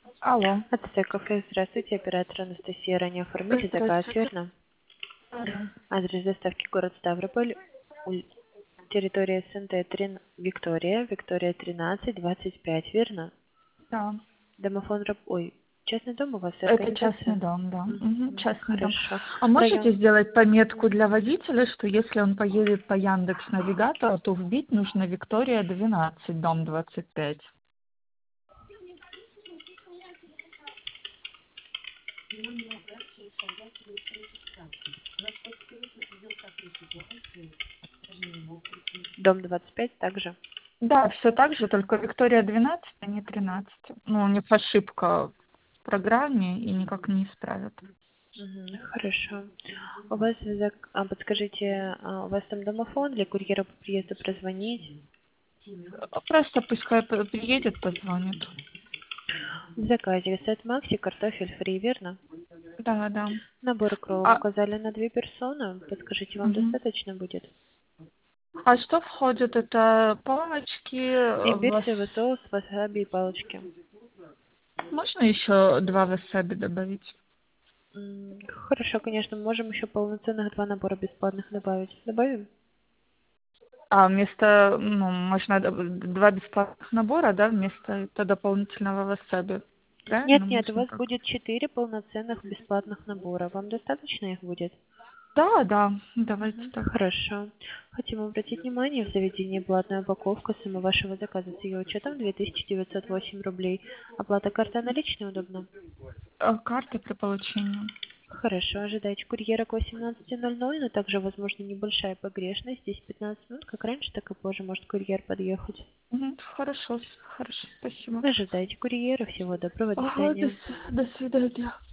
Алло. АТТ кафе, здравствуйте, оператор Анастасия. Ранее оформили заказ, Здравствуйте. верно? Да. Адрес доставки город Ставрополь, территория СНТ Виктория, Виктория 13, 25, верно? Да. Домофон, ой, частный дом у вас и Это частный организация? дом, да. Мгм, частный дом. Хорошо. А можете Район. сделать пометку для водителя, что если он поедет по Яндекс Навигатору, то вбить нужно Виктория 12, дом 25. Дом 25 также. Да, все так же, только Виктория 12, а не 13. Ну, у них ошибка в программе и никак не исправят. Хорошо. У вас подскажите, у вас там домофон для курьера по приезду прозвонить? Просто пускай приедет, позвонит. В заказе сет Макси, картофель фри, верно? Да, да. Набор укроп А, указали на 2 персоны. Подскажите, вам мгм. достаточно будет? А что входит? Это палочки, Имбирь, соевый соус, васаби и палочки. Можно еще 2 васаби добавить? Хорошо, конечно, можем еще полноценных 2 набора бесплатных добавить. Добавим? А вместо, ну, можно 2 бесплатных набора, да, вместо дополнительного васаби. Правильно? Нет, нет, у Можно вас так? будет 4 полноценных бесплатных набора. Вам достаточно их будет? Да, да, давайте так. Хорошо. Хотим обратить внимание, в заведении платная упаковка суммы вашего заказа с ее учетом 2908 рублей. Оплата картой наличной удобно? Карта при получении. Хорошо, ожидайте курьера к 18:00, но также возможна небольшая погрешность. Здесь 15 минут, как раньше, так и позже может курьер подъехать. Мгм, хорошо, хорошо, спасибо. Ожидайте курьера. Всего доброго, до Ага, свидания. до свидания.